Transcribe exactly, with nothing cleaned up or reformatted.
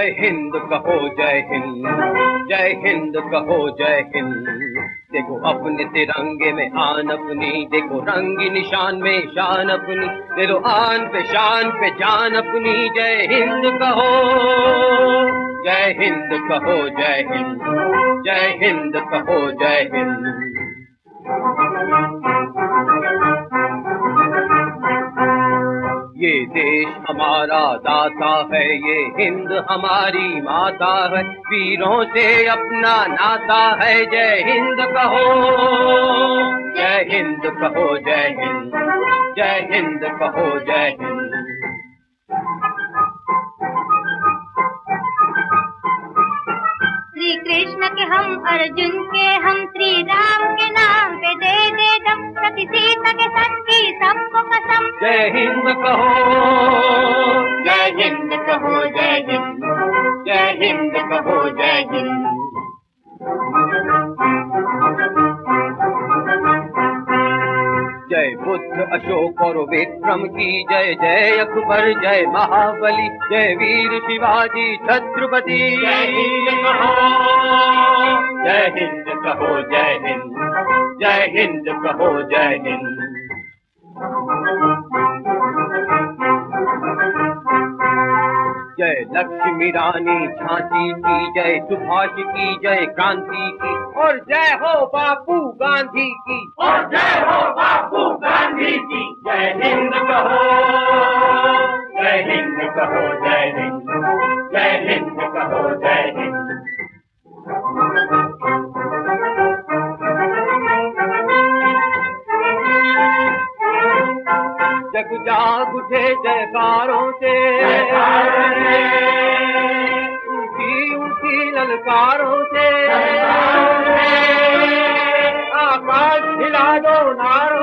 जय हिंद कहो जय हिंद, जय हिंद कहो जय हिंद। देखो अपने तिरंगे में आन अपनी, देखो रंगी निशान में शान अपनी, दे दो आन पे शान पे जान अपनी। जय हिंद कहो जय हिंद कहो जय हिंद, जय हिंद कहो जय हिंद। ये देश हमारा दाता है, ये हिंद हमारी माता है, वीरों से अपना नाता है। जय हिंद कहो जय हिंद कहो जय हिंद, जय हिंद कहो जय हिंद। श्री कृष्ण के हम अर्जुन के हम, श्री राम के नाम पे दे दे दम, सती सीता के सत की सबको कसम। जय हिंद कहो जय हिंद कहो जय हिंद, जय हिंद कहो जय हिंद। जय बुद्ध अशोक और विक्रम की जय, जय अकबर जय महाबली, जय वीर शिवाजी छत्रपति। जय हिंद कहो जय हिंद कहो जय हिंद, जय हिंद कहो जय हिंद। जय लक्ष्मी रानी झांसी की जय, सुभाष की जय, क्रांति की, और जय हो बापू गांधी की, और जय हो बापू गांधी की। जय हिंद कहो जय हिंद कहो जय हिंद, जय हिंद कहो जय हिंद। जग जाग उठे जयकारों से, ऊंची ऊंची ललकारों से, आकाश हिला दो नारों